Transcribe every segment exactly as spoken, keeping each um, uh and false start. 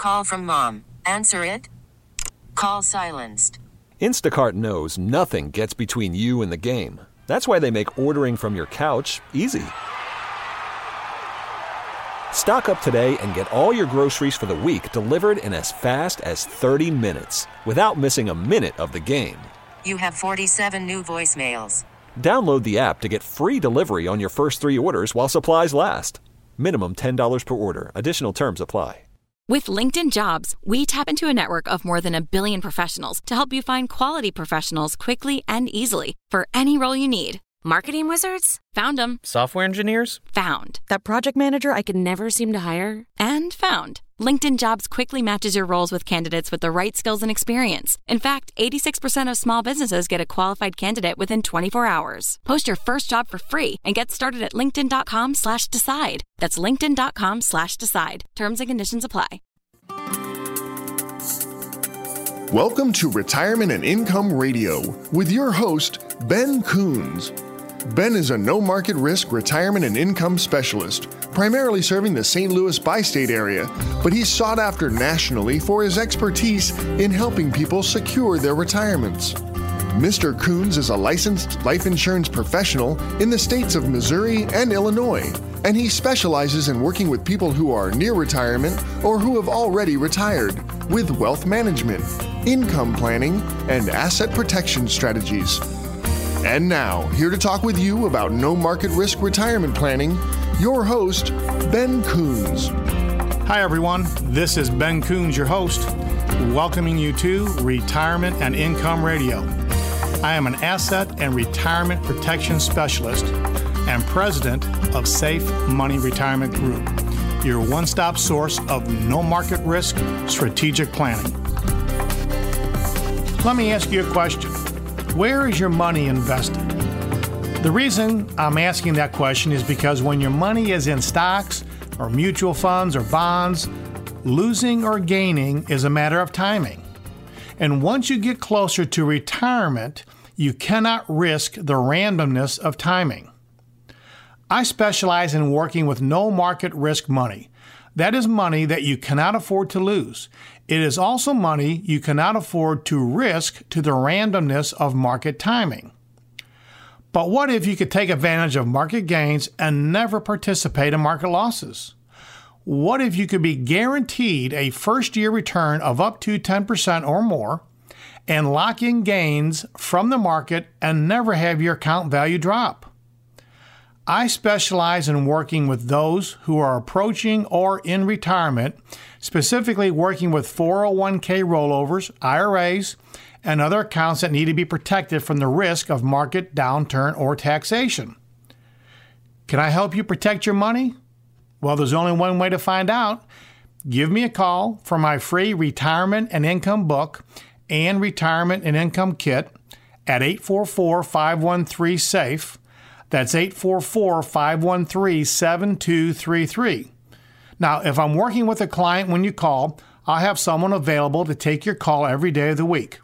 call from mom. Answer it. Call silenced. Instacart knows nothing gets between you and the game. That's why they make ordering from your couch easy. Stock up today and get all your groceries for the week delivered in as fast as thirty minutes without missing a minute of the game. You have forty-seven new voicemails. Download the app to get free delivery on your first three orders while supplies last. Minimum ten dollars per order. Additional terms apply. With LinkedIn Jobs, we tap into a network of more than a billion professionals to help you find quality professionals quickly and easily for any role you need. Marketing wizards? Found them. Software engineers? Found. That project manager I could never seem to hire? And found. LinkedIn Jobs quickly matches your roles with candidates with the right skills and experience. In fact, eighty-six percent of small businesses get a qualified candidate within twenty-four hours. Post your first job for free and get started at linkedin.com slash decide. That's linkedin.com slash decide. Terms and conditions apply. Welcome to Retirement and Income Radio with your host, Ben Coons. Ben is a no-market risk retirement and income specialist, primarily serving the Saint Louis bi-state area, but he's sought after nationally for his expertise in helping people secure their retirements. Mister Coons is a licensed life insurance professional in the states of Missouri and Illinois, and he specializes in working with people who are near retirement or who have already retired with wealth management, income planning, and asset protection strategies. And now, here to talk with you about no market risk retirement planning, your host, Ben Coons. Hi, everyone. This is Ben Coons, your host, welcoming you to Retirement and Income Radio. I am an asset and retirement protection specialist and president of Safe Money Retirement Group, your one-stop source of no market risk strategic planning. Let me ask you a question. Where is your money invested? The reason I'm asking that question is because when your money is in stocks or mutual funds or bonds, losing or gaining is a matter of timing. And once you get closer to retirement, you cannot risk the randomness of timing. I specialize in working with no market risk money. That is money that you cannot afford to lose. It is also money you cannot afford to risk to the randomness of market timing. But what if you could take advantage of market gains and never participate in market losses? What if you could be guaranteed a first-year return of up to ten percent or more and lock in gains from the market and never have your account value drop? I specialize in working with those who are approaching or in retirement, specifically working with four oh one k rollovers, I R As, and other accounts that need to be protected from the risk of market downturn or taxation. Can I help you protect your money? Well, there's only one way to find out. Give me a call for my free retirement and income book and retirement and income kit at eight four four, five one three, SAFE. That's eight four four, five one three, seven two three three. Now, if I'm working with a client when you call, I'll have someone available to take your call every day of the week.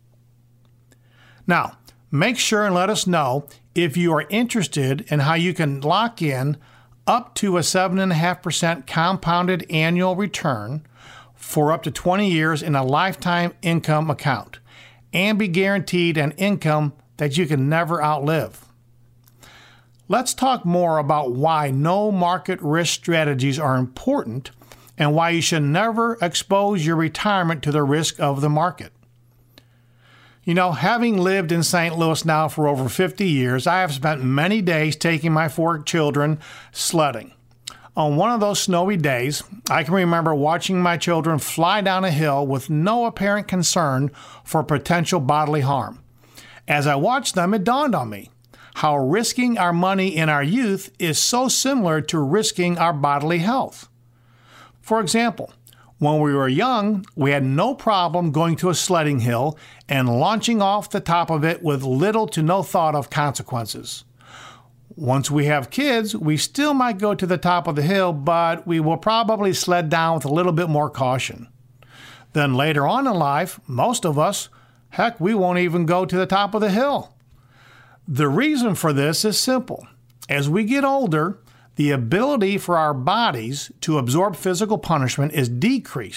Now, make sure and let us know if you are interested in how you can lock in up to a seven point five percent compounded annual return for up to twenty years in a lifetime income account and be guaranteed an income that you can never outlive. Let's talk more about why no market risk strategies are important and why you should never expose your retirement to the risk of the market. You know, having lived in Saint Louis now for over fifty years, I have spent many days taking my four children sledding. On one of those snowy days, I can remember watching my children fly down a hill with no apparent concern for potential bodily harm. As I watched them, it dawned on me how risking our money in our youth is so similar to risking our bodily health. For example, when we were young, we had no problem going to a sledding hill and launching off the top of it with little to no thought of consequences. Once we have kids, we still might go to the top of the hill, but we will probably sled down with a little bit more caution. Then later on in life, most of us, heck, we won't even go to the top of the hill. The reason for this is simple. As we get older, the ability for our bodies to absorb physical punishment is decreased.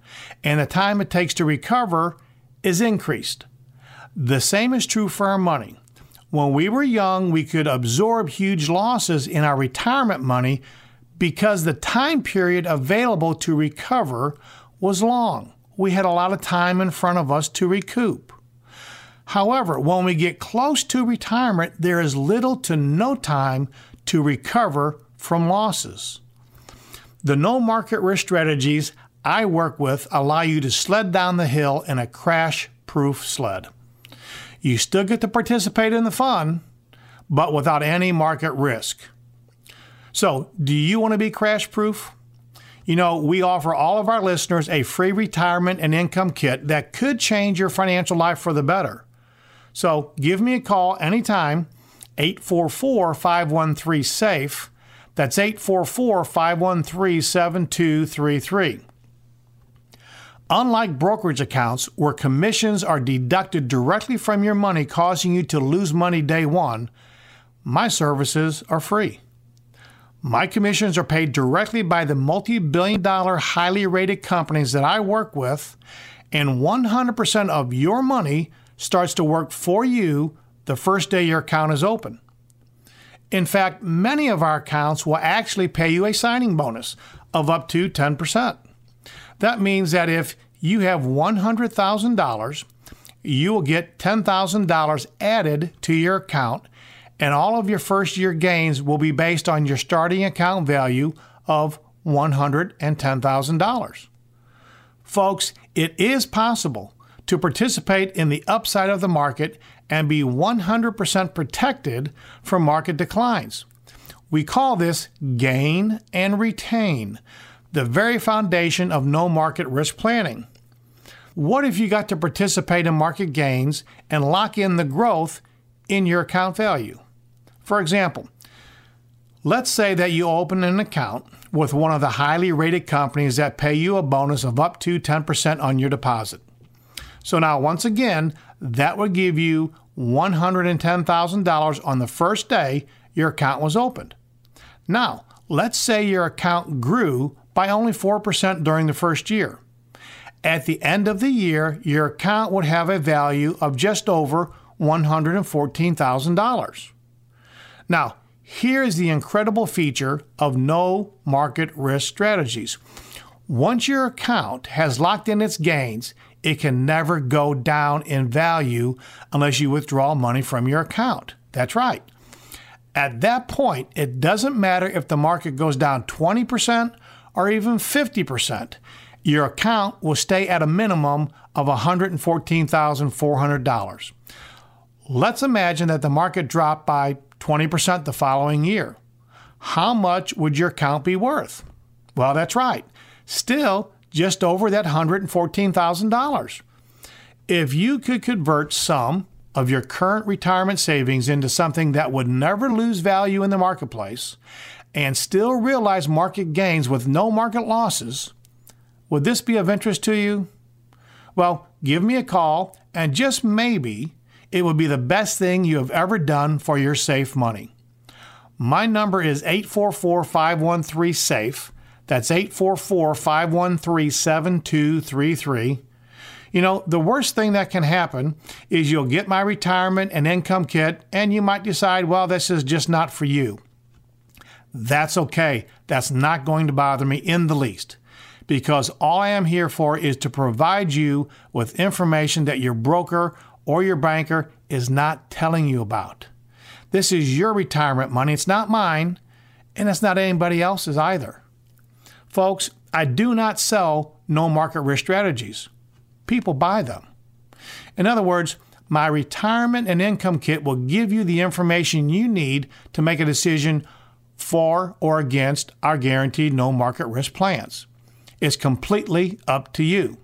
and the time it takes to recover is increased. The same is true for our money. When we were young, we could absorb huge losses in our retirement money because the time period available to recover was long. We had a lot of time in front of us to recoup. However, when we get close to retirement, there is little to no time to recover from losses. The no market risk strategies I work with allow you to sled down the hill in a crash-proof sled. You still get to participate in the fun, but without any market risk. So, do you want to be crash-proof? You know, we offer all of our listeners a free retirement and income kit that could change your financial life for the better. So, give me a call anytime, eight four four, five one three, SAFE. That's eight four four, five one three, seven two three three. Unlike brokerage accounts where commissions are deducted directly from your money, causing you to lose money day one, my services are free. My commissions are paid directly by the multi-billion dollar highly rated companies that I work with, and one hundred percent of your money starts to work for you the first day your account is open. In fact, many of our accounts will actually pay you a signing bonus of up to ten percent. That means that if you have one hundred thousand dollars, you will get ten thousand dollars added to your account, and all of your first year gains will be based on your starting account value of one hundred ten thousand dollars. Folks, it is possible to participate in the upside of the market and be one hundred percent protected from market declines. We call this gain and retain, the very foundation of no market risk planning. What if you got to participate in market gains and lock in the growth in your account value? For example, let's say that you open an account with one of the highly rated companies that pay you a bonus of up to ten percent on your deposit. So now, once again, that would give you one hundred ten thousand dollars on the first day your account was opened. Now, let's say your account grew by only four percent during the first year. At the end of the year, your account would have a value of just over one hundred fourteen thousand dollars. Now, here's the incredible feature of no market risk strategies. Once your account has locked in its gains, it can never go down in value unless you withdraw money from your account. That's right. At that point, it doesn't matter if the market goes down twenty percent or even fifty percent. Your account will stay at a minimum of one hundred fourteen thousand four hundred dollars. Let's imagine that the market dropped by twenty percent the following year. How much would your account be worth? Well, that's right. Still, just over that one hundred fourteen thousand dollars. If you could convert some of your current retirement savings into something that would never lose value in the marketplace and still realize market gains with no market losses, would this be of interest to you? Well, give me a call, and just maybe it would be the best thing you have ever done for your safe money. My number is eight four four, five one three, SAFE. That's eight four four, five one three, seven two three three. You know, the worst thing that can happen is you'll get my retirement and income kit, and you might decide, well, this is just not for you. That's okay. That's not going to bother me in the least, because all I am here for is to provide you with information that your broker or your banker is not telling you about. This is your retirement money. It's not mine, and it's not anybody else's either. Folks, I do not sell no market risk strategies. People buy them. In other words, my retirement and income kit will give you the information you need to make a decision for or against our guaranteed no market risk plans. It's completely up to you.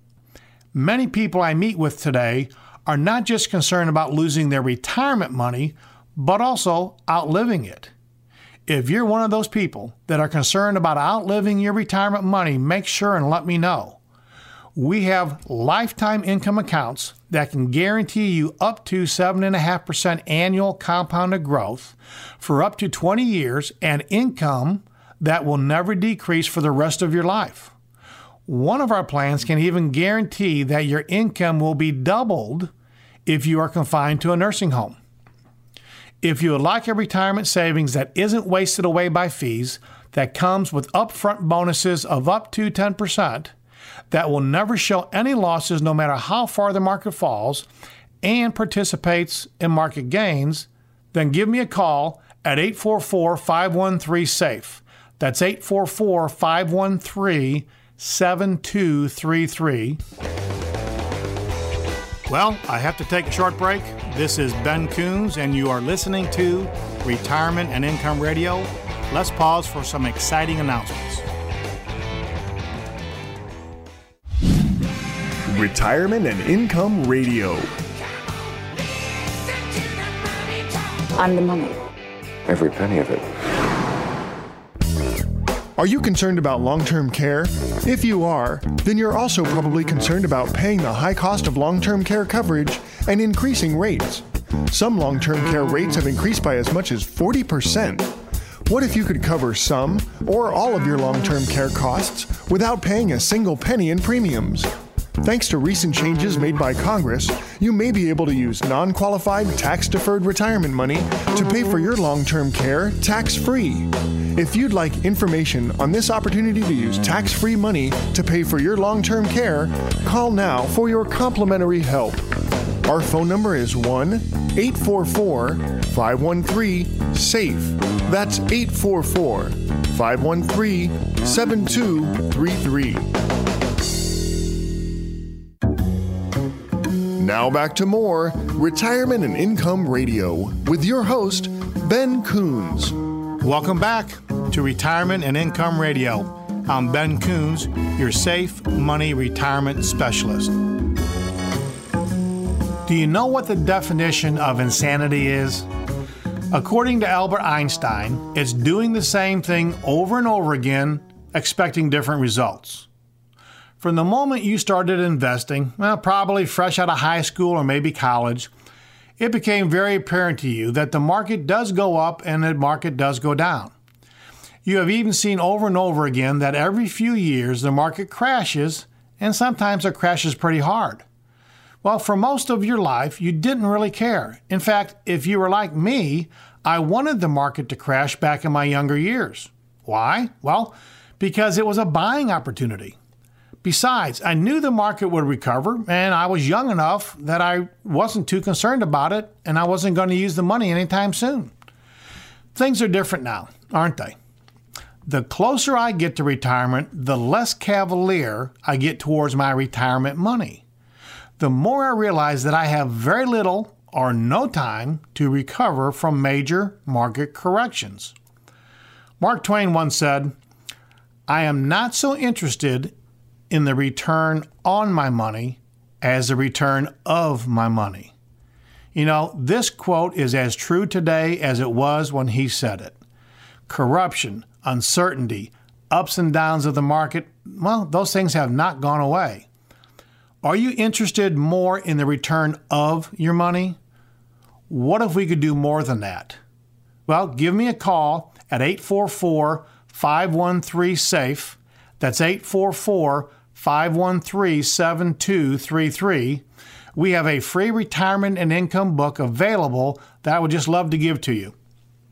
Many people I meet with today are not just concerned about losing their retirement money, but also outliving it. If you're one of those people that are concerned about outliving your retirement money, make sure and let me know. We have lifetime income accounts that can guarantee you up to seven point five percent annual compounded growth for up to twenty years and income that will never decrease for the rest of your life. One of our plans can even guarantee that your income will be doubled if you are confined to a nursing home. If you would like a retirement savings that isn't wasted away by fees, that comes with upfront bonuses of up to ten percent, that will never show any losses no matter how far the market falls, and participates in market gains, then give me a call at eight four four, five one three, SAFE. That's eight four four, five one three, seven two three three. Well, I have to take a short break. This is Ben Coons, and you are listening to Retirement and Income Radio. Let's pause for some exciting announcements. Retirement and Income Radio. I'm the money. Every penny of it. Are you concerned about long-term care? If you are, then you're also probably concerned about paying the high cost of long-term care coverage and increasing rates. Some long-term care rates have increased by as much as forty percent. What if you could cover some or all of your long-term care costs without paying a single penny in premiums? Thanks to recent changes made by Congress, you may be able to use non-qualified tax-deferred retirement money to pay for your long-term care tax-free. If you'd like information on this opportunity to use tax-free money to pay for your long-term care, call now for your complimentary help. Our phone number is one eight four four, five one three, SAFE. That's eight four four, five one three, seven two three three. Now back to more Retirement and Income Radio with your host, Ben Coons. Welcome back to Retirement and Income Radio. I'm Ben Coons, your safe money retirement specialist. Do you know what the definition of insanity is? According to Albert Einstein, it's doing the same thing over and over again, expecting different results. From the moment you started investing, well, probably fresh out of high school or maybe college, it became very apparent to you that the market does go up and the market does go down. You have even seen over and over again that every few years the market crashes, and sometimes it crashes pretty hard. Well, for most of your life, you didn't really care. In fact, if you were like me, I wanted the market to crash back in my younger years. Why? Well, because it was a buying opportunity. Besides, I knew the market would recover, and I was young enough that I wasn't too concerned about it, and I wasn't going to use the money anytime soon. Things are different now, aren't they? The closer I get to retirement, the less cavalier I get towards my retirement money. The more I realize that I have very little or no time to recover from major market corrections. Mark Twain once said, "I am not so interested in the return on my money as the return of my money." You know, this quote is as true today as it was when he said it. Corruption, uncertainty, ups and downs of the market, well, those things have not gone away. Are you interested more in the return of your money? What if we could do more than that? Well, give me a call at eight four four, five one three, SAFE. That's eight four four, five one three, seven two three three. We have a free retirement and income book available that I would just love to give to you.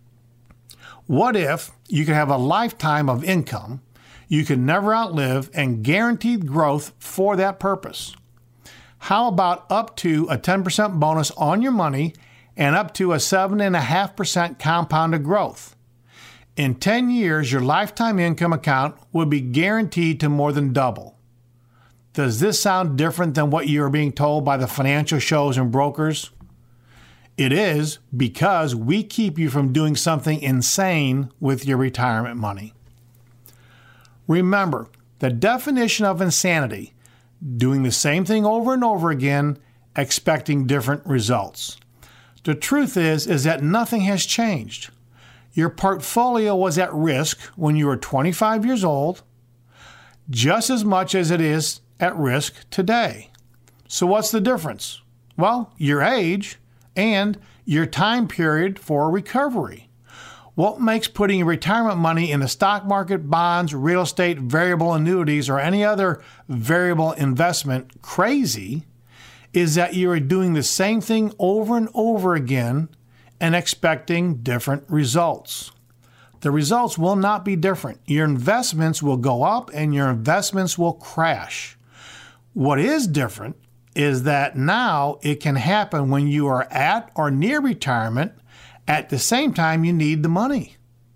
What if you could have a lifetime of income you could never outlive and guaranteed growth for that purpose? How about up to a ten percent bonus on your money and up to a seven point five percent compounded growth? In ten years, your lifetime income account would be guaranteed to more than double. Does this sound different than what you are being told by the financial shows and brokers? It is, because we keep you from doing something insane with your retirement money. Remember, the definition of insanity, doing the same thing over and over again, expecting different results. The truth is, is that nothing has changed. Your portfolio was at risk when you were twenty-five years old, just as much as it is at risk today. So what's the difference? Well, your age and your time period for recovery. What makes putting your retirement money in the stock market, bonds, real estate, variable annuities, or any other variable investment crazy is that you are doing the same thing over and over again and expecting different results. The results will not be different. Your investments will go up and your investments will crash. What is different is that now it can happen when you are at or near retirement at the same time you need the money.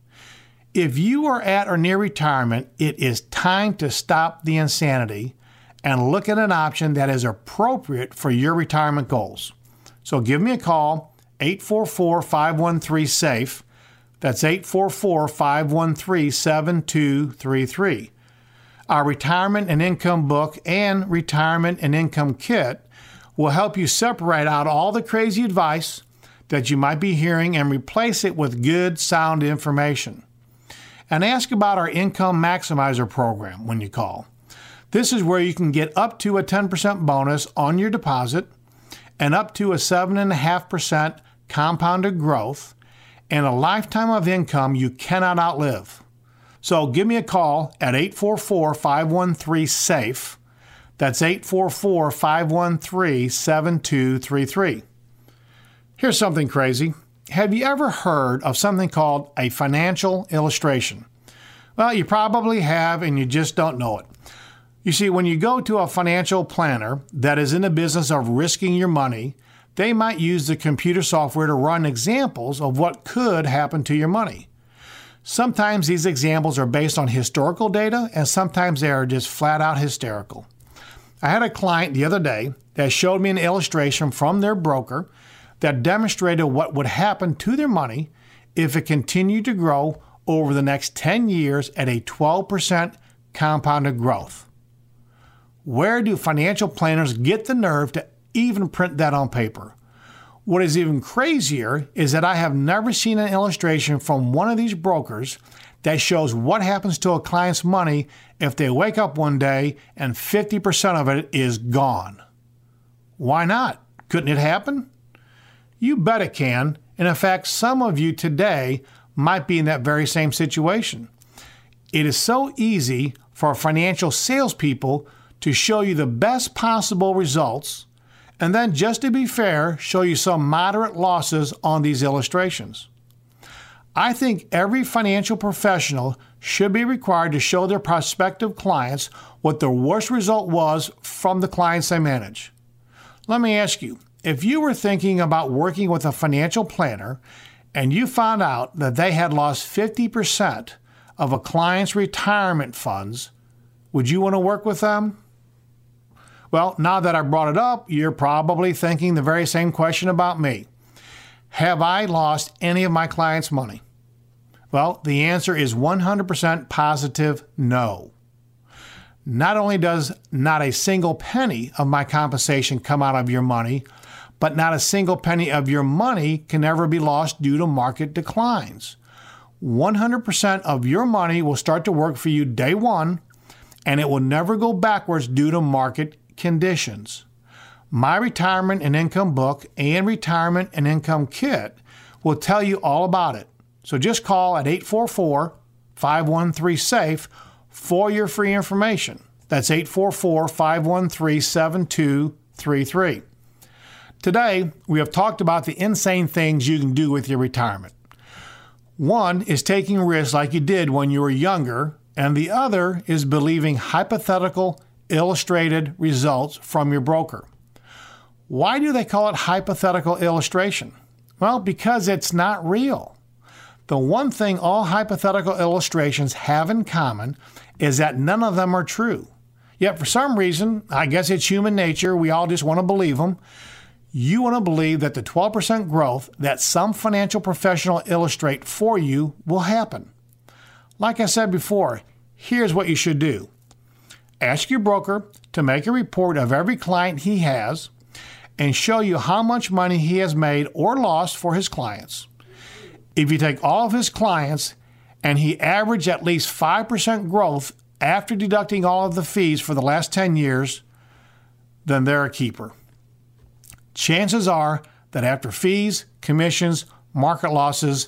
If you are at or near retirement, it is time to stop the insanity and look at an option that is appropriate for your retirement goals. So give me a call, eight four four, five one three, S A F E. That's eight four four, five one three, seven two three three. Our Retirement and Income Book and Retirement and Income Kit will help you separate out all the crazy advice that you might be hearing and replace it with good, sound information. And ask about our Income Maximizer program when you call. This is where you can get up to a ten percent bonus on your deposit and up to a seven point five percent compounded growth and a lifetime of income you cannot outlive. So give me a call at eight four four, five one three, S A F E. That's eight four four, five one three, seven two three three. Here's something crazy. Have you ever heard of something called a financial illustration? Well, you probably have and you just don't know it. You see, when you go to a financial planner that is in the business of risking your money, they might use the computer software to run examples of what could happen to your money. Sometimes these examples are based on historical data, and sometimes they are just flat out hysterical. I had a client the other day that showed me an illustration from their broker that demonstrated what would happen to their money if it continued to grow over the next ten years at a twelve percent compounded growth. Where do financial planners get the nerve to even print that on paper? What is even crazier is that I have never seen an illustration from one of these brokers that shows what happens to a client's money if they wake up one day and fifty percent of it is gone. Why not? Couldn't it happen? You bet it can, and in fact, some of you today might be in that very same situation. It is so easy for financial salespeople to show you the best possible results, and then, just to be fair, show you some moderate losses on these illustrations. I think every financial professional should be required to show their prospective clients what the worst result was from the clients they manage. Let me ask you, if you were thinking about working with a financial planner and you found out that they had lost fifty percent of a client's retirement funds, would you want to work with them? Well, now that I brought it up, you're probably thinking the very same question about me. Have I lost any of my clients' money? Well, the answer is one hundred percent positive no. Not only does not a single penny of my compensation come out of your money, but not a single penny of your money can ever be lost due to market declines. one hundred percent of your money will start to work for you day one, and it will never go backwards due to market conditions. My Retirement and Income Book and Retirement and Income Kit will tell you all about it. So just call at eight four four, five one three, S A F E for your free information. That's eight four four, five one three, seven two three three. Today, we have talked about the insane things you can do with your retirement. One is taking risks like you did when you were younger, and the other is believing hypothetical illustrated results from your broker. Why do they call it hypothetical illustration? Well, because it's not real. The one thing all hypothetical illustrations have in common is that none of them are true. Yet for some reason, I guess it's human nature, we all just want to believe them. You want to believe that the twelve percent growth that some financial professional illustrate for you will happen. Like I said before, here's what you should do. Ask your broker to make a report of every client he has and show you how much money he has made or lost for his clients. If you take all of his clients and he averaged at least five percent growth after deducting all of the fees for the last ten years, then they're a keeper. Chances are that after fees, commissions, market losses,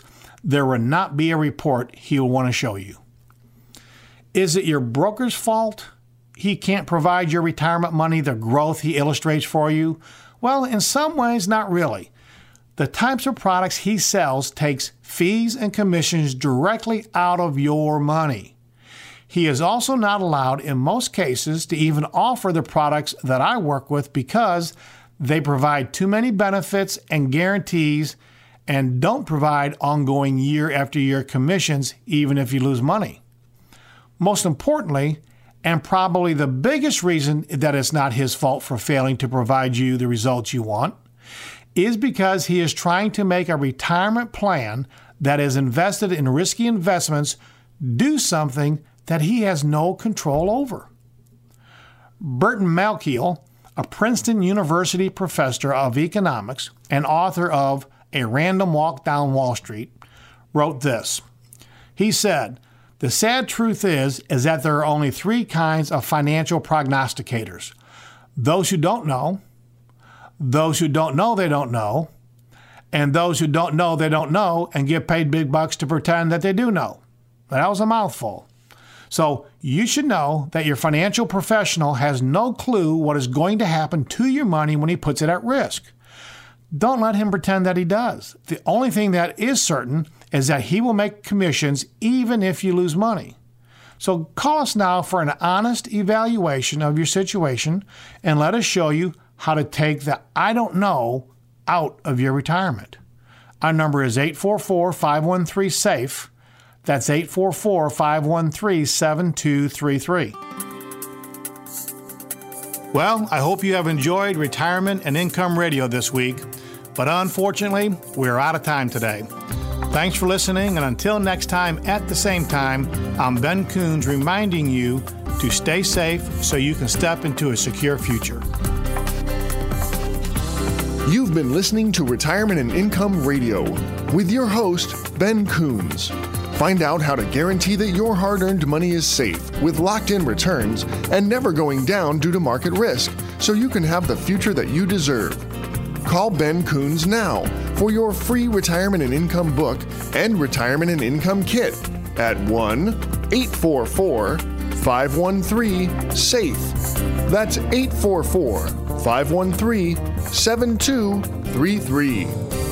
there will not be a report he will want to show you. Is it your broker's fault he can't provide your retirement money the growth he illustrates for you? Well, in some ways, not really. The types of products he sells takes fees and commissions directly out of your money. He is also not allowed, in most cases, to even offer the products that I work with because they provide too many benefits and guarantees and don't provide ongoing year after year commissions, even if you lose money. Most importantly, and probably the biggest reason that it's not his fault for failing to provide you the results you want, is because he is trying to make a retirement plan that is invested in risky investments do something that he has no control over. Burton Malkiel, a Princeton University professor of economics and author of A Random Walk Down Wall Street, wrote this. He said, "The sad truth is, is that there are only three kinds of financial prognosticators. Those who don't know, those who don't know they don't know, and those who don't know they don't know and get paid big bucks to pretend that they do know." That was a mouthful. So you should know that your financial professional has no clue what is going to happen to your money when he puts it at risk. Don't let him pretend that he does. The only thing that is certain is that he will make commissions even if you lose money. So call us now for an honest evaluation of your situation and let us show you how to take the I don't know out of your retirement. Our number is eight four four, five one three, SAFE. That's eight four four, five one three, seven two three three. Well, I hope you have enjoyed Retirement and Income Radio this week, but unfortunately, we're out of time today. Thanks for listening, and until next time at the same time, I'm Ben Coons reminding you to stay safe so you can step into a secure future. You've been listening to Retirement and Income Radio with your host, Ben Coons. Find out how to guarantee that your hard-earned money is safe with locked-in returns and never going down due to market risk, so you can have the future that you deserve. Call Ben Coons now for your free Retirement and Income book and Retirement and Income kit at one eight four four, five one three, SAFE. That's eight four four, five one three, seven two three three.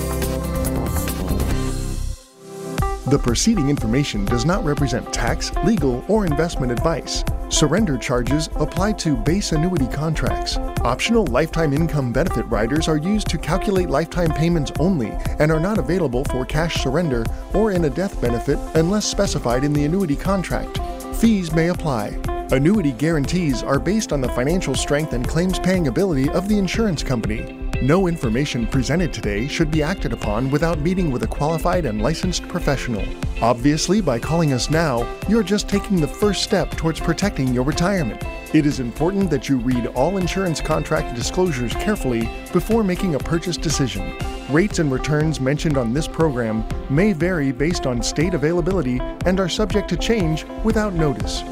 The preceding information does not represent tax, legal, or investment advice. Surrender charges apply to base annuity contracts. Optional lifetime income benefit riders are used to calculate lifetime payments only and are not available for cash surrender or in a death benefit unless specified in the annuity contract. Fees may apply. Annuity guarantees are based on the financial strength and claims paying ability of the insurance company. No information presented today should be acted upon without meeting with a qualified and licensed professional. Obviously, by calling us now, you're just taking the first step towards protecting your retirement. It is important that you read all insurance contract disclosures carefully before making a purchase decision. Rates and returns mentioned on this program may vary based on state availability and are subject to change without notice.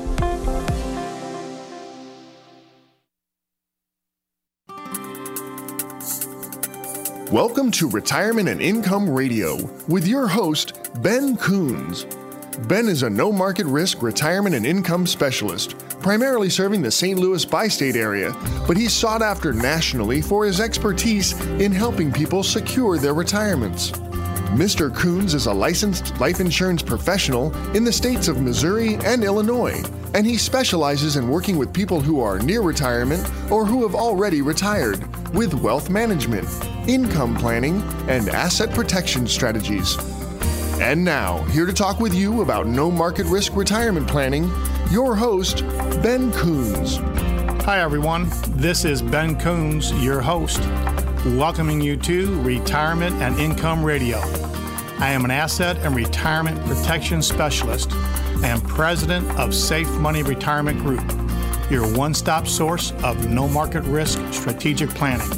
Welcome to Retirement and Income Radio with your host, Ben Coons. Ben is a no-market risk retirement and income specialist, primarily serving the Saint Louis bi-state area, but he's sought after nationally for his expertise in helping people secure their retirements. Mister Coons is a licensed life insurance professional in the states of Missouri and Illinois, and he specializes in working with people who are near retirement or who have already retired with wealth management, income planning, and asset protection strategies. And now, here to talk with you about no market risk retirement planning, your host, Ben Coons. Hi, everyone. This is Ben Coons, your host, welcoming you to Retirement and Income Radio. I am an asset and retirement protection specialist and president of Safe Money Retirement Group, your one-stop source of no market risk strategic planning.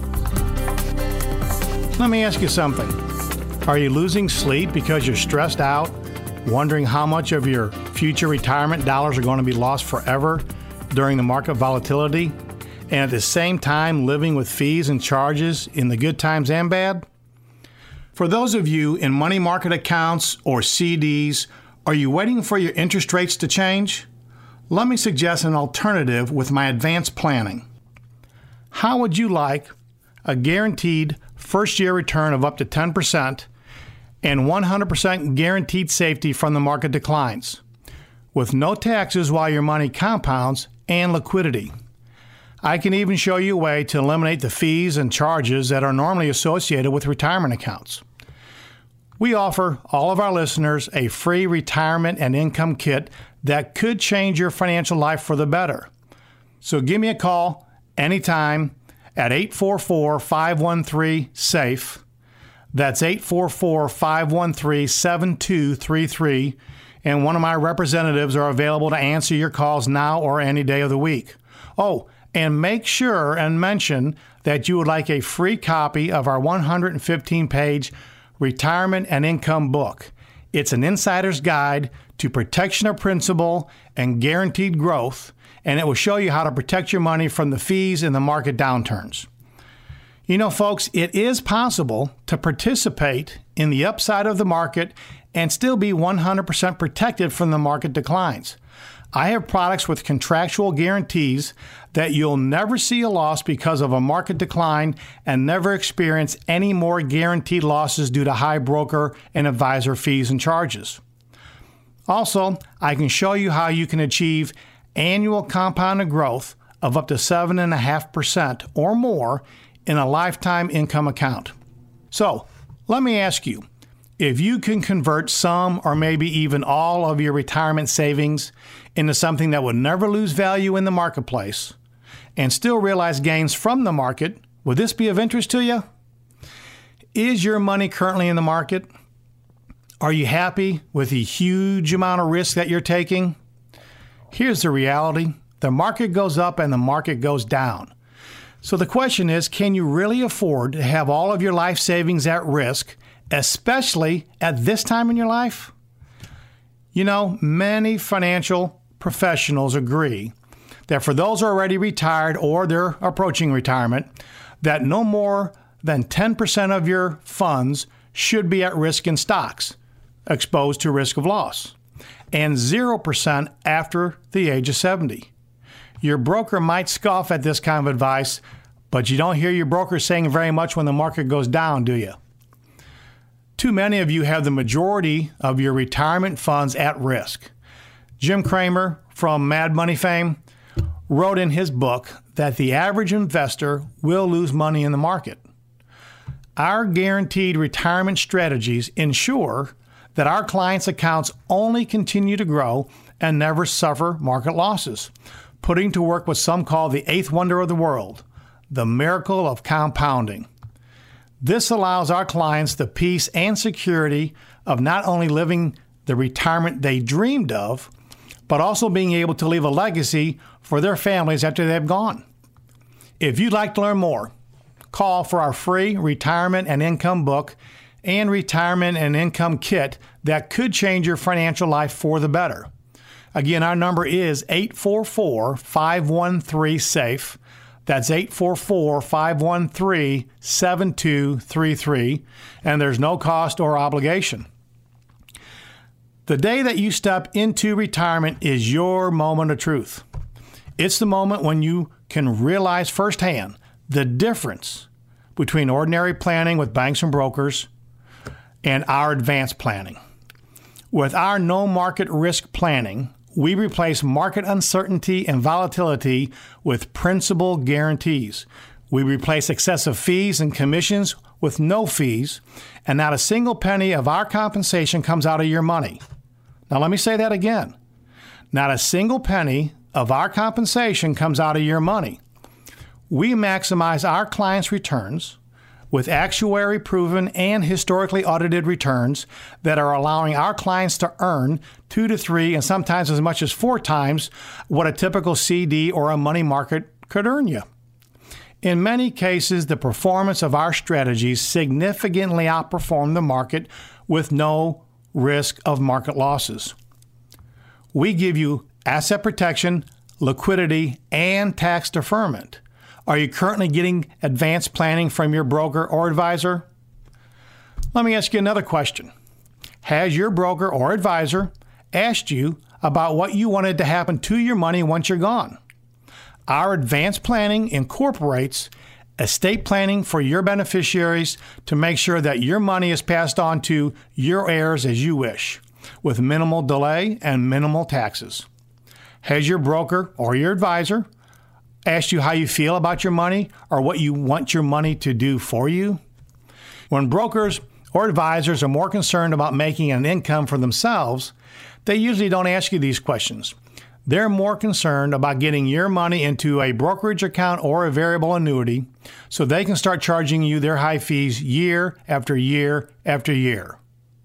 Let me ask you something. Are you losing sleep because you're stressed out, wondering how much of your future retirement dollars are going to be lost forever during the market volatility, and at the same time living with fees and charges in the good times and bad? For those of you in money market accounts or C Ds, are you waiting for your interest rates to change? Let me suggest an alternative with my advanced planning. How would you like a guaranteed first-year return of up to ten percent and one hundred percent guaranteed safety from the market declines, with no taxes while your money compounds and liquidity? I can even show you a way to eliminate the fees and charges that are normally associated with retirement accounts. We offer all of our listeners a free retirement and income kit that could change your financial life for the better. So give me a call anytime at eight four four, five one three, SAFE. That's eight four four, five one three, seven two three three. And one of my representatives are available to answer your calls now or any day of the week. Oh, and make sure and mention that you would like a free copy of our one hundred fifteen page Retirement and Income book. It's an insider's guide to protection of principal and guaranteed growth, and it will show you how to protect your money from the fees in the market downturns. You know, folks, it is possible to participate in the upside of the market and still be one hundred percent protected from the market declines. I have products with contractual guarantees that you'll never see a loss because of a market decline and never experience any more guaranteed losses due to high broker and advisor fees and charges. Also, I can show you how you can achieve annual compounded growth of up to seven point five percent or more in a lifetime income account. So, let me ask you, if you can convert some or maybe even all of your retirement savings into something that would never lose value in the marketplace and still realize gains from the market, would this be of interest to you? Is your money currently in the market? Are you happy with the huge amount of risk that you're taking? Here's the reality. The market goes up and the market goes down. So the question is, can you really afford to have all of your life savings at risk, especially at this time in your life? You know, many financial professionals agree that for those who are already retired or they're approaching retirement, that no more than ten percent of your funds should be at risk in stocks, exposed to risk of loss, and zero percent after the age of seventy. Your broker might scoff at this kind of advice, but you don't hear your broker saying very much when the market goes down, do you? Too many of you have the majority of your retirement funds at risk. Jim Cramer from Mad Money fame wrote in his book that the average investor will lose money in the market. Our guaranteed retirement strategies ensure that our clients' accounts only continue to grow and never suffer market losses, putting to work what some call the eighth wonder of the world, the miracle of compounding. This allows our clients the peace and security of not only living the retirement they dreamed of, but also being able to leave a legacy for their families after they've gone. If you'd like to learn more, call for our free Retirement and Income book and Retirement and Income kit that could change your financial life for the better. Again, our number is eight four four, five one three, SAFE. That's eight four four, five one three, seven two three three, and there's no cost or obligation. The day that you step into retirement is your moment of truth. It's the moment when you can realize firsthand the difference between ordinary planning with banks and brokers and our advanced planning. With our no market risk planning, we replace market uncertainty and volatility with principal guarantees. We replace excessive fees and commissions with no fees, and not a single penny of our compensation comes out of your money. Now let me say that again. Not a single penny of our compensation comes out of your money. We maximize our clients' returns with actuary-proven and historically audited returns that are allowing our clients to earn two to three and sometimes as much as four times what a typical C D or a money market could earn you. In many cases, the performance of our strategies significantly outperform the market with no risk of market losses. We give you asset protection, liquidity, and tax deferment. Are you currently getting advanced planning from your broker or advisor? Let me ask you another question. Has your broker or advisor asked you about what you wanted to happen to your money once you're gone? Our advanced planning incorporates estate planning for your beneficiaries to make sure that your money is passed on to your heirs as you wish, with minimal delay and minimal taxes. Has your broker or your advisor asked you how you feel about your money or what you want your money to do for you? When brokers or advisors are more concerned about making an income for themselves, they usually don't ask you these questions. They're more concerned about getting your money into a brokerage account or a variable annuity so they can start charging you their high fees year after year after year.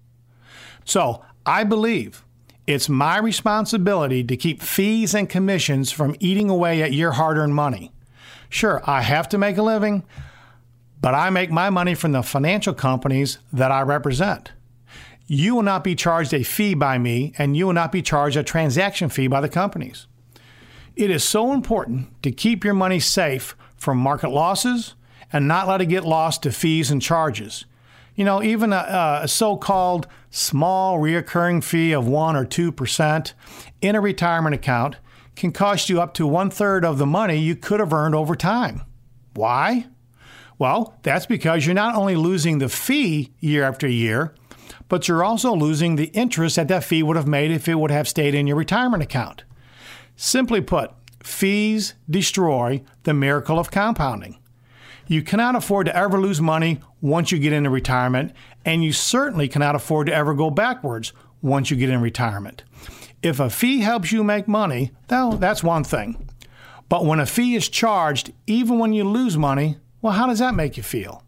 So, I believe it's my responsibility to keep fees and commissions from eating away at your hard-earned money. Sure, I have to make a living, but I make my money from the financial companies that I represent. You will not be charged a fee by me, and you will not be charged a transaction fee by the companies. It is so important to keep your money safe from market losses and not let it get lost to fees and charges. You know, even a, a so-called small reoccurring fee of one or two percent in a retirement account can cost you up to one-third of the money you could have earned over time. Why? Well, that's because you're not only losing the fee year after year, but you're also losing the interest that that fee would have made if it would have stayed in your retirement account. Simply put, fees destroy the miracle of compounding. You cannot afford to ever lose money once you get into retirement, and you certainly cannot afford to ever go backwards once you get in retirement. If a fee helps you make money, well, that's one thing. But when a fee is charged, even when you lose money, well, how does that make you feel?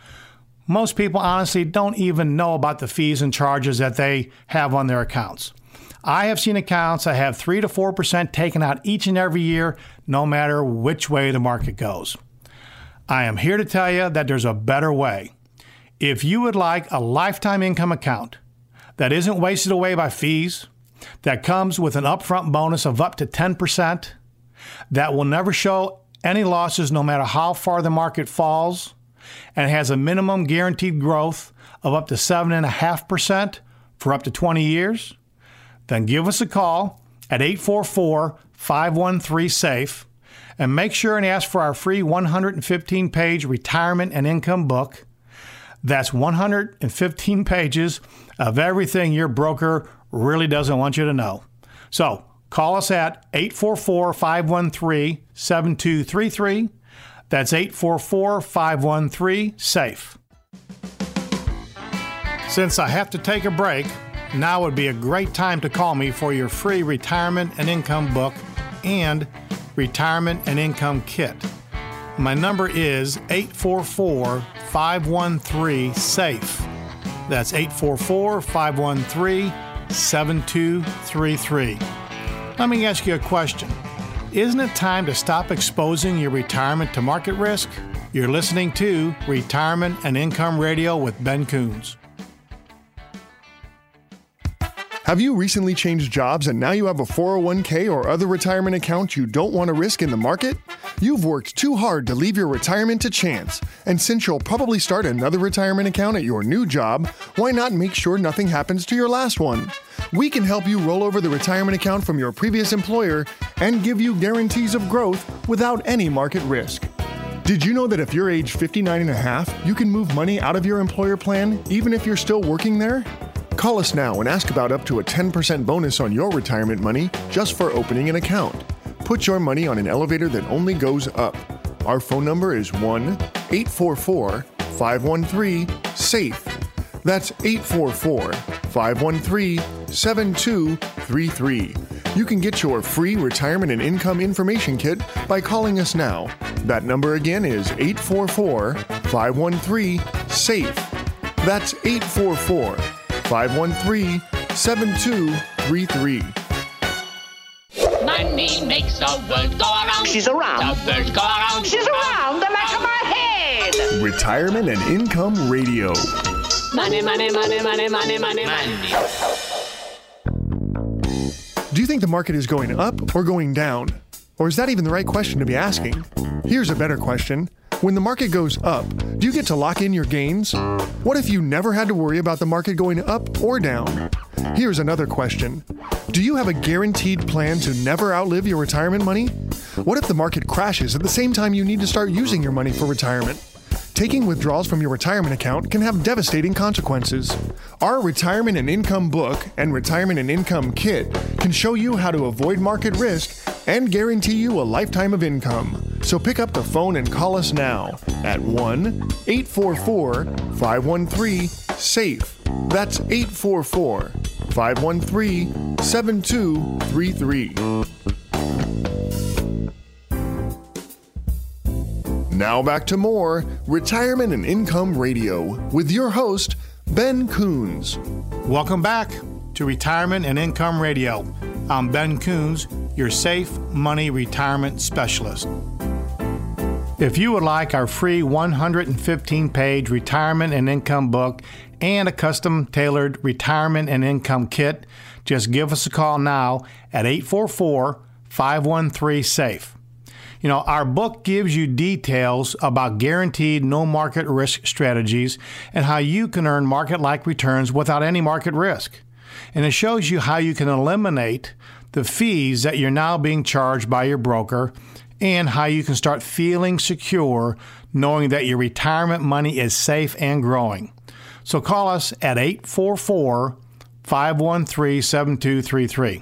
Most people honestly don't even know about the fees and charges that they have on their accounts. I have seen accounts that have three to four percent taken out each and every year, no matter which way the market goes. I am here to tell you that there's a better way. If you would like a lifetime income account that isn't wasted away by fees, that comes with an upfront bonus of up to ten percent, that will never show any losses no matter how far the market falls, and has a minimum guaranteed growth of up to seven point five percent for up to twenty years, then give us a call at eight four four, five one three, SAFE and make sure and ask for our free one hundred fifteen page retirement and income book. That's one hundred fifteen pages of everything your broker really doesn't want you to know. So call us at eight four four, five one three, seven two three three. That's eight four four, five one three, SAFE. Since I have to take a break, now would be a great time to call me for your free retirement and income book and retirement and income kit. My number is eight four four, five one three, SAFE. That's eight four four, five one three, seven two three three. Let me ask you a question. Isn't it time to stop exposing your retirement to market risk? You're listening to Retirement and Income Radio with Ben Coons. Have you recently changed jobs and now you have a four oh one k or other retirement account you don't want to risk in the market? You've worked too hard to leave your retirement to chance, and since you'll probably start another retirement account at your new job, why not make sure nothing happens to your last one? We can help you roll over the retirement account from your previous employer and give you guarantees of growth without any market risk. Did you know that if you're age fifty-nine and a half, you can move money out of your employer plan even if you're still working there? Call us now and ask about up to a ten percent bonus on your retirement money just for opening an account. Put your money on an elevator that only goes up. Our phone number is one eight four four, five one three, SAFE. That's eight four four, five one three, seven two three three. You can get your free retirement and income information kit by calling us now. That number again is eight four four, five one three, SAFE. That's eight four four, five one three, seven two three three. Money makes the world go around. She's around. The birds go around. She's around the back of my head. Retirement and Income Radio. Money, money, money, money, money, money, money. Do you think the market is going up or going down? Or is that even the right question to be asking? Here's a better question. When the market goes up, do you get to lock in your gains? What if you never had to worry about the market going up or down? Here's another question. Do you have a guaranteed plan to never outlive your retirement money? What if the market crashes at the same time you need to start using your money for retirement? Taking withdrawals from your retirement account can have devastating consequences. Our Retirement and Income book and Retirement and Income kit can show you how to avoid market risk and guarantee you a lifetime of income. So pick up the phone and call us now at one eight four four, five one three, SAFE. That's eight four four, five one three, seven two three three. Now back to more Retirement and Income Radio with your host, Ben Coons. Welcome back to Retirement and Income Radio. I'm Ben Coons, your safe money retirement specialist. If you would like our free one hundred fifteen page Retirement and Income book and a custom-tailored Retirement and Income kit, just give us a call now at eight four four, five one three, SAFE. You know, our book gives you details about guaranteed no market risk strategies and how you can earn market-like returns without any market risk. And it shows you how you can eliminate the fees that you're now being charged by your broker and how you can start feeling secure knowing that your retirement money is safe and growing. So call us at eight four four, five one three, seven two three three.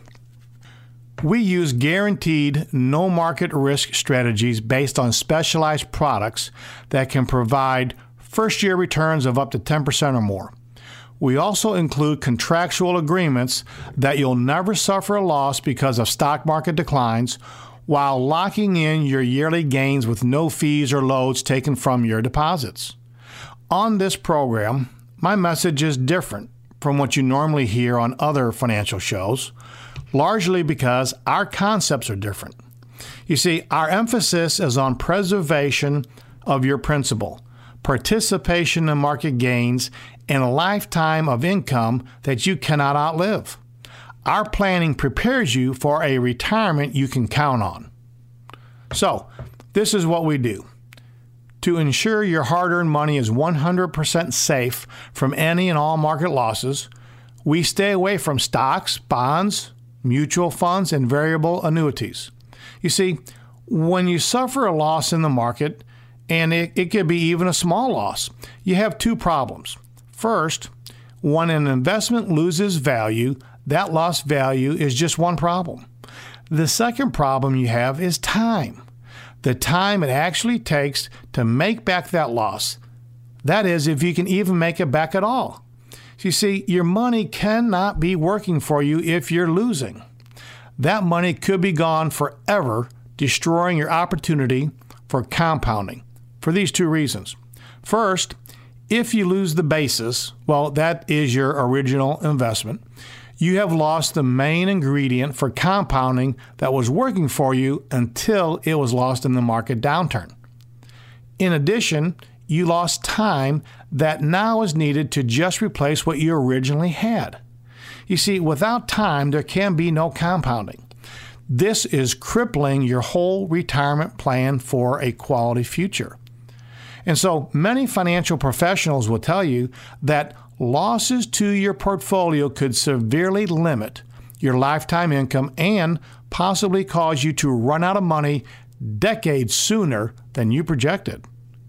We use guaranteed no market risk strategies based on specialized products that can provide first-year returns of up to ten percent or more. We also include contractual agreements that you'll never suffer a loss because of stock market declines while locking in your yearly gains with no fees or loads taken from your deposits. On this program, my message is different from what you normally hear on other financial shows, largely because our concepts are different. You see, our emphasis is on preservation of your principal, participation in market gains, and a lifetime of income that you cannot outlive. Our planning prepares you for a retirement you can count on. So, this is what we do. To ensure your hard-earned money is one hundred percent safe from any and all market losses, we stay away from stocks, bonds, mutual funds, and variable annuities. You see, when you suffer a loss in the market, and it, it could be even a small loss, you have two problems. First, when an investment loses value, that lost value is just one problem. The second problem you have is time. The time it actually takes to make back that loss. That is, if you can even make it back at all. You see, your money cannot be working for you if you're losing. That money could be gone forever, destroying your opportunity for compounding for these two reasons. First, if you lose the basis, well, that is your original investment, you have lost the main ingredient for compounding that was working for you until it was lost in the market downturn. In addition, you lost time that now is needed to just replace what you originally had. You see, without time, there can be no compounding. This is crippling your whole retirement plan for a quality future. And so many financial professionals will tell you that losses to your portfolio could severely limit your lifetime income and possibly cause you to run out of money decades sooner than you projected.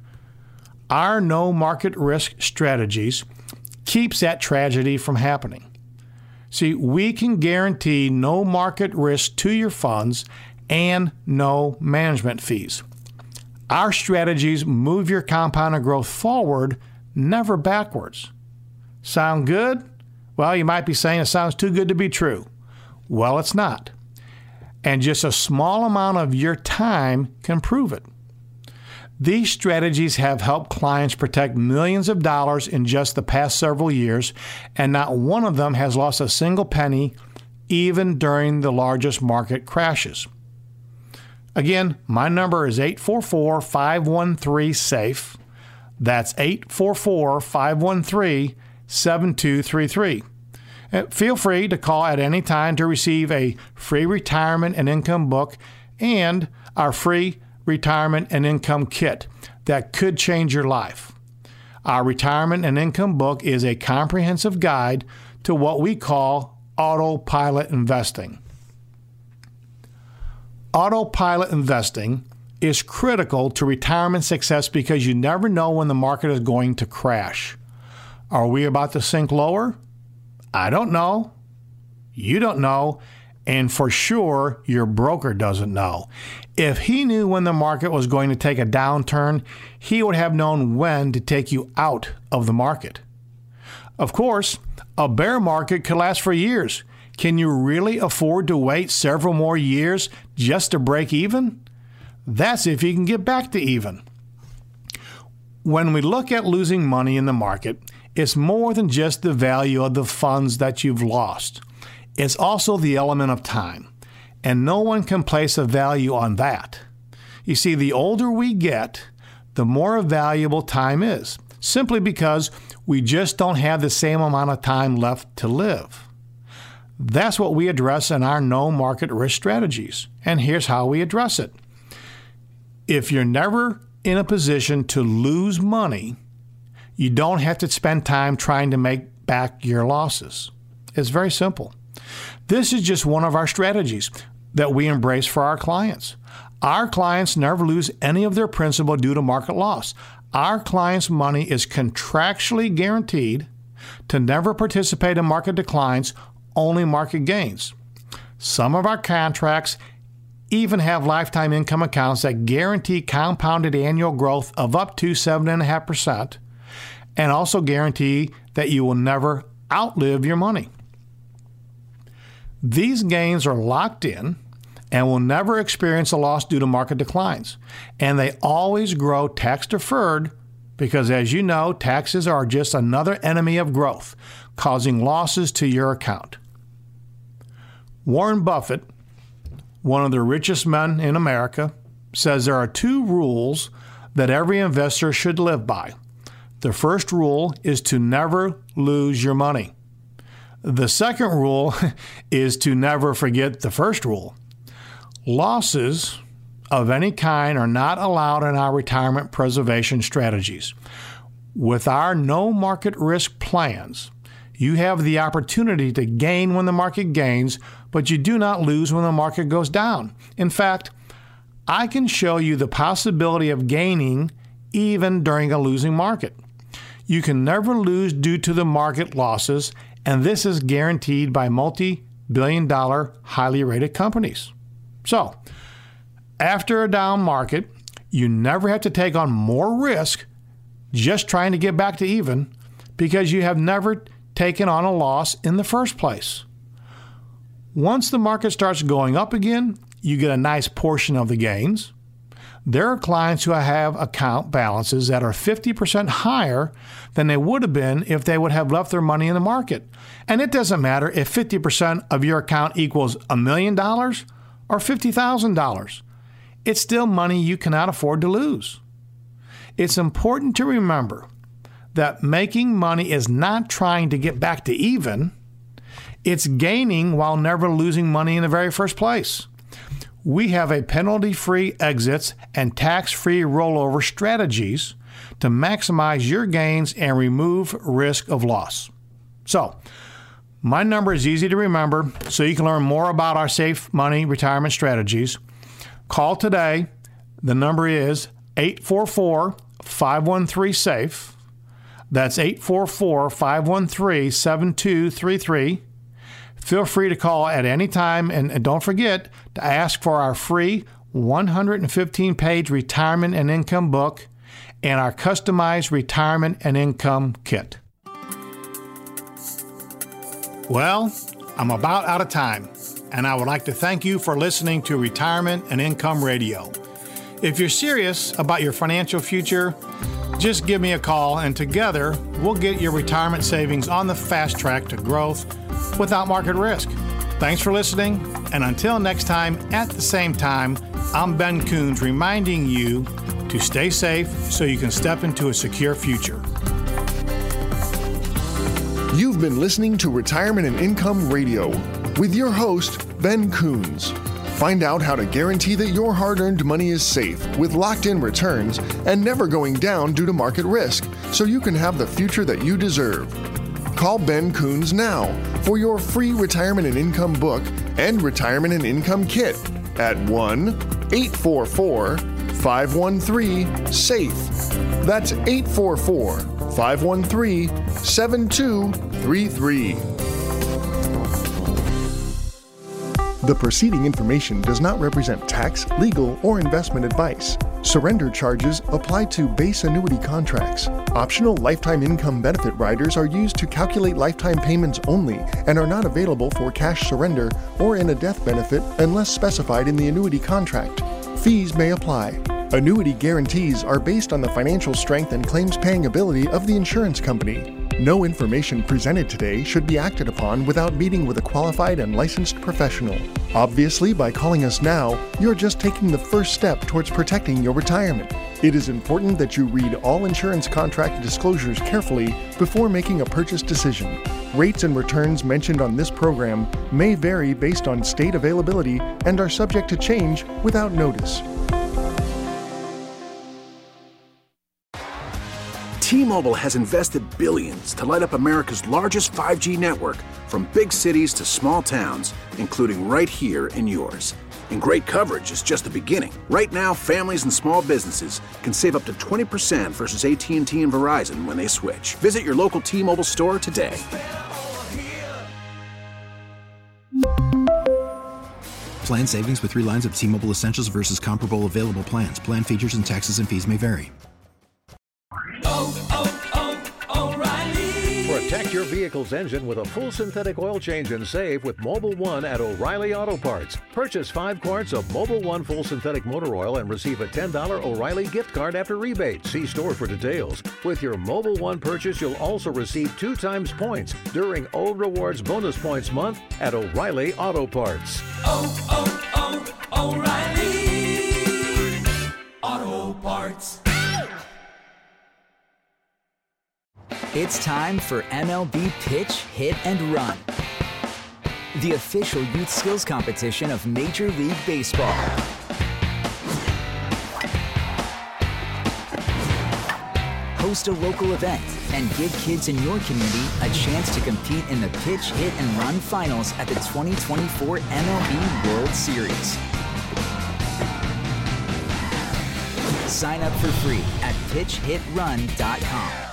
Our no market risk strategies keeps that tragedy from happening. See, we can guarantee no market risk to your funds and no management fees. Our strategies move your compounded growth forward, never backwards. Sound good? Well, you might be saying it sounds too good to be true. Well, it's not. And just a small amount of your time can prove it. These strategies have helped clients protect millions of dollars in just the past several years, and not one of them has lost a single penny, even during the largest market crashes. Again, my number is eight four four, five one three, SAFE. That's eight four four, five one three, seven two three three. Feel free to call at any time to receive a free retirement and income book and our free retirement and income kit. that could change your life. Our retirement and income book is a comprehensive guide to what we call autopilot investing. Autopilot investing is critical to retirement success because you never know when the market is going to crash. Are we about to sink lower? I don't know. You don't know. And for sure, your broker doesn't know. If he knew when the market was going to take a downturn, he would have known when to take you out of the market. Of course, a bear market could last for years. Can you really afford to wait several more years just to break even? That's if you can get back to even. When we look at losing money in the market, it's more than just the value of the funds that you've lost. It's also the element of time, and no one can place a value on that. You see, the older we get, the more valuable time is, simply because we just don't have the same amount of time left to live. That's what we address in our no market risk strategies, and here's how we address it. If you're never in a position to lose money, you don't have to spend time trying to make back your losses. It's very simple. This is just one of our strategies that we embrace for our clients. Our clients never lose any of their principal due to market loss. Our clients' money is contractually guaranteed to never participate in market declines, only market gains. Some of our contracts even have lifetime income accounts that guarantee compounded annual growth of up to seven point five percent and also guarantee that you will never outlive your money. These gains are locked in and will never experience a loss due to market declines. And they always grow tax deferred because, as you know, taxes are just another enemy of growth, causing losses to your account. Warren Buffett, one of the richest men in America, says there are two rules that every investor should live by. The first rule is to never lose your money. The second rule is to never forget the first rule. Losses of any kind are not allowed in our retirement preservation strategies. With our no market risk plans, you have the opportunity to gain when the market gains, but you do not lose when the market goes down. In fact, I can show you the possibility of gaining even during a losing market. You can never lose due to the market losses, and this is guaranteed by multi-billion dollar highly rated companies. So, after a down market, you never have to take on more risk just trying to get back to even because you have never taken on a loss in the first place. Once the market starts going up again, you get a nice portion of the gains. There are clients who have account balances that are fifty percent higher than they would have been if they would have left their money in the market. And it doesn't matter if fifty percent of your account equals a million dollars or fifty thousand dollars. It's still money you cannot afford to lose. It's important to remember that making money is not trying to get back to even. It's gaining while never losing money in the very first place. We have a penalty-free exits and tax-free rollover strategies to maximize your gains and remove risk of loss. So, my number is easy to remember, so you can learn more about our safe money retirement strategies. Call today. The number is eight four four, five one three, SAFE. That's eight four four, five one three, seven two three three. Feel free to call at any time, and, and don't forget to ask for our free one hundred fifteen page retirement and income book and our customized retirement and income kit. Well, I'm about out of time, and I would like to thank you for listening to Retirement and Income Radio. If you're serious about your financial future, just give me a call, and together we'll get your retirement savings on the fast track to growth without market risk. Thanks for listening, and until next time at the same time, I'm Ben Coons reminding you to stay safe so you can step into a secure future. You've been listening to Retirement and Income Radio with your host, Ben Coons. Find out how to guarantee that your hard-earned money is safe with locked-in returns and never going down due to market risk, so you can have the future that you deserve. Call Ben Coons now for your free retirement and income book and retirement and income kit at one eight four four, five one three, SAFE. That's eight four four, five one three, seven two three three. The preceding information does not represent tax, legal, or investment advice. Surrender charges apply to base annuity contracts. Optional lifetime income benefit riders are used to calculate lifetime payments only and are not available for cash surrender or in a death benefit unless specified in the annuity contract. Fees may apply. Annuity guarantees are based on the financial strength and claims paying ability of the insurance company. No information presented today should be acted upon without meeting with a qualified and licensed professional. Obviously, by calling us now, you're just taking the first step towards protecting your retirement. It is important that you read all insurance contract disclosures carefully before making a purchase decision. Rates and returns mentioned on this program may vary based on state availability and are subject to change without notice. T-Mobile has invested billions to light up America's largest five G network, from big cities to small towns, including right here in yours. And great coverage is just the beginning. Right now, families and small businesses can save up to twenty percent versus A T and T and Verizon when they switch. Visit your local T-Mobile store today. Plan savings with three lines of T-Mobile Essentials versus comparable available plans. Plan features and taxes and fees may vary. Protect your vehicle's engine with a full synthetic oil change and save with Mobil one at O'Reilly Auto Parts. Purchase five quarts of Mobil one full synthetic motor oil and receive a ten dollars O'Reilly gift card after rebate. See store for details. With your Mobil one purchase, you'll also receive two times points during O Rewards Bonus Points Month at O'Reilly Auto Parts. Oh, oh, oh, O'Reilly Auto Parts. It's time for M L B Pitch, Hit, and Run, the official youth skills competition of Major League Baseball. Host a local event and give kids in your community a chance to compete in the Pitch, Hit, and Run finals at the twenty twenty-four M L B World Series. Sign up for free at pitch hit run dot com.